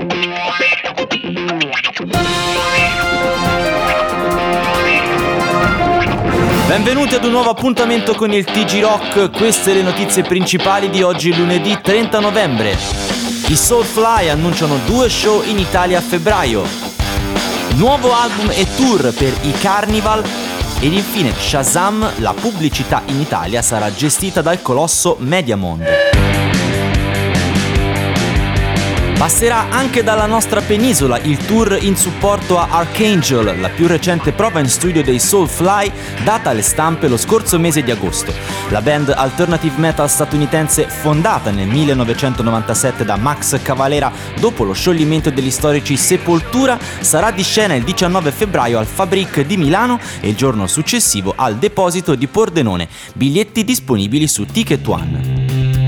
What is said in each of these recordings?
Benvenuti ad un nuovo appuntamento con il TG Rock, queste le notizie principali di oggi lunedì 30 novembre. I Soulfly annunciano 2 show in Italia a febbraio, nuovo album e tour per i Carnival ed infine Shazam, la pubblicità in Italia sarà gestita dal colosso Mediamond. Passerà anche dalla nostra penisola il tour in supporto a Archangel, la più recente prova in studio dei Soulfly, data alle stampe lo scorso mese di agosto. La band alternative metal statunitense, fondata nel 1997 da Max Cavalera dopo lo scioglimento degli storici Sepoltura, sarà di scena il 19 febbraio al Fabric di Milano e il giorno successivo al Deposito di Pordenone. Biglietti disponibili su Ticket One.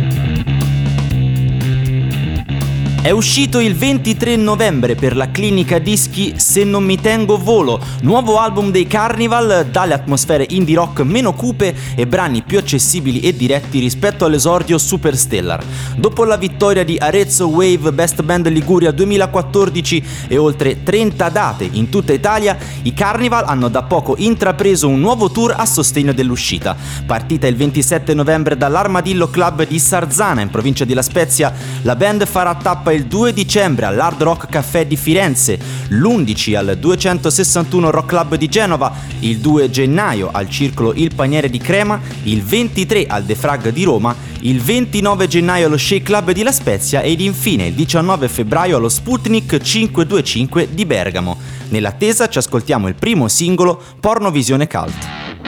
È uscito il 23 novembre per la clinica dischi Se non mi tengo volo, nuovo album dei Carnival, dalle atmosfere indie rock meno cupe e brani più accessibili e diretti rispetto all'esordio Superstellar. Dopo la vittoria di Arezzo Wave Best Band Liguria 2014 e oltre 30 date in tutta Italia, i Carnival hanno da poco intrapreso un nuovo tour a sostegno dell'uscita. Partita il 27 novembre dall'Armadillo Club di Sarzana in provincia di La Spezia, la band farà tappa il 2 dicembre all'Hard Rock Café di Firenze, l'11 al 261 Rock Club di Genova, il 2 gennaio al Circolo Il Paniere di Crema, il 23 al Defrag di Roma, il 29 gennaio allo Shake Club di La Spezia ed infine il 19 febbraio allo Sputnik 525 di Bergamo. Nell'attesa ci ascoltiamo il primo singolo, Pornovisione Cult.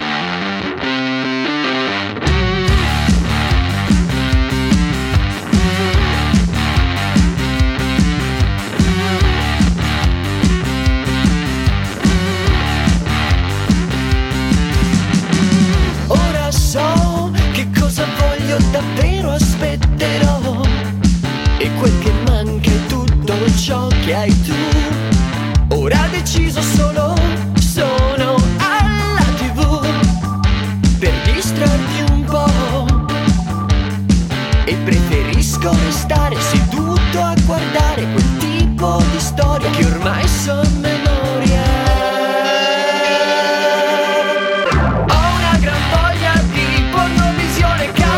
Davvero aspetterò e quel che manca è tutto ciò che hai tu. Ora deciso solo, sono alla TV per distrarti un po' e preferisco restare seduto a guardare quel tipo di storia che ormai so a memoria. Ho una gran voglia di pornovisione calda.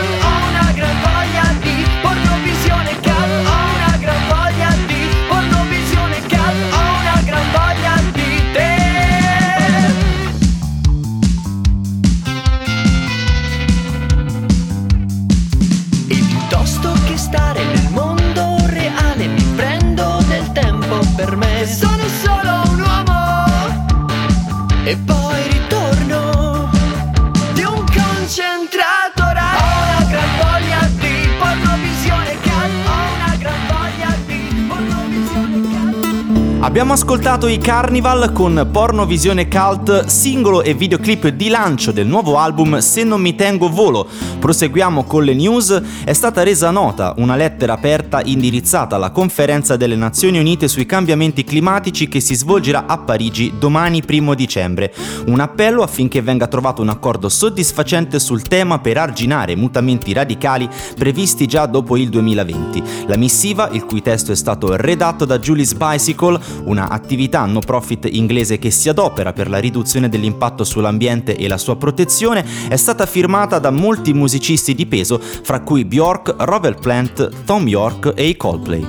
Stare nel mondo reale mi prendo del tempo per me. Sono solo un uomo e poi ritorno di un concentrato rap. Ho una gran voglia di pornovisione calda. Ho una gran voglia di pornovisione calda. Abbiamo ascoltato i Carnival con Pornovisione Cult, singolo e videoclip di lancio del nuovo album Se non mi tengo volo. Proseguiamo con le news. È stata resa nota una lettera aperta indirizzata alla Conferenza delle Nazioni Unite sui cambiamenti climatici che si svolgerà a Parigi domani 1 dicembre. Un appello affinché venga trovato un accordo soddisfacente sul tema per arginare mutamenti radicali previsti già dopo il 2020. La missiva, il cui testo è stato redatto da Julie's Bicycle, una attività no profit inglese che si adopera per la riduzione dell'impatto sull'ambiente e la sua protezione, è stata firmata da molti musicisti di peso, fra cui Bjork, Robert Plant, Thom Yorke e i Coldplay.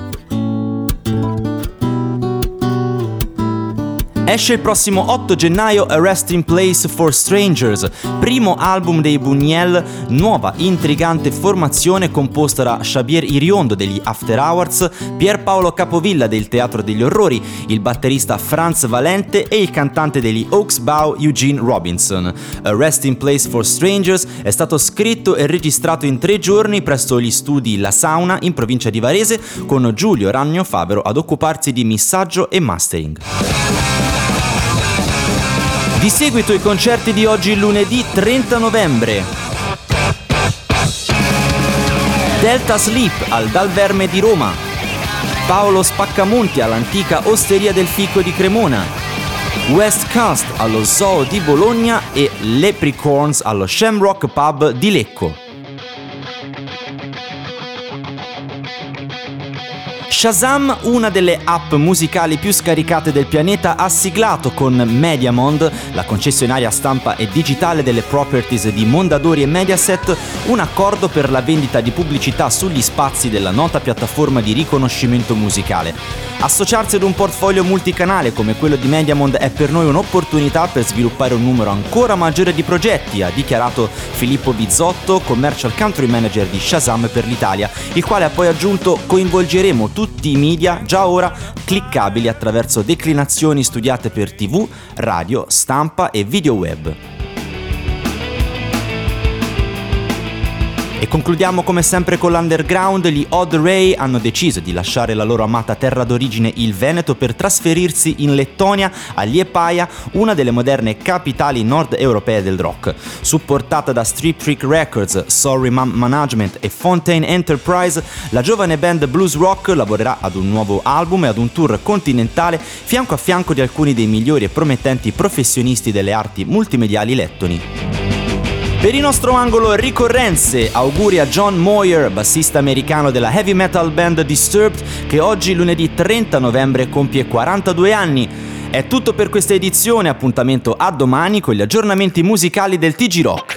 Esce il prossimo 8 gennaio A Resting Place for Strangers, primo album dei Buñuel, nuova intrigante formazione composta da Xavier Iriondo degli After Hours, Pierpaolo Capovilla del Teatro degli Orrori, il batterista Franz Valente e il cantante degli Oaks Bow Eugene Robinson. A Resting Place for Strangers è stato scritto e registrato in 3 giorni presso gli studi La Sauna in provincia di Varese, con Giulio Ragno Favero ad occuparsi di missaggio e mastering. Di seguito i concerti di oggi lunedì 30 novembre. Delta Sleep al Dal Verme di Roma, Paolo Spaccamonti all'antica Osteria del Fico di Cremona, West Coast allo Zoo di Bologna e Leprechauns allo Shamrock Pub di Lecco. Shazam, una delle app musicali più scaricate del pianeta, ha siglato con Mediamond, la concessionaria stampa e digitale delle properties di Mondadori e Mediaset, un accordo per la vendita di pubblicità sugli spazi della nota piattaforma di riconoscimento musicale. Associarsi ad un portfolio multicanale come quello di Mediamond è per noi un'opportunità per sviluppare un numero ancora maggiore di progetti, ha dichiarato Filippo Bizzotto, commercial country manager di Shazam per l'Italia, il quale ha poi aggiunto: coinvolgeremo tutti i media già ora cliccabili attraverso declinazioni studiate per TV, radio, stampa e video web. E concludiamo come sempre con l'underground. Gli Odd Ray hanno deciso di lasciare la loro amata terra d'origine, il Veneto, per trasferirsi in Lettonia, a Liepaja, una delle moderne capitali nord europee del rock. Supportata da Strip Trick Records, Sorry Mom Management e Fontaine Enterprise, la giovane band blues rock lavorerà ad un nuovo album e ad un tour continentale fianco a fianco di alcuni dei migliori e promettenti professionisti delle arti multimediali lettoni. Per il nostro angolo ricorrenze, auguri a John Moyer, bassista americano della heavy metal band Disturbed, che oggi, lunedì 30 novembre, compie 42 anni. È tutto per questa edizione, appuntamento a domani con gli aggiornamenti musicali del TG Rock.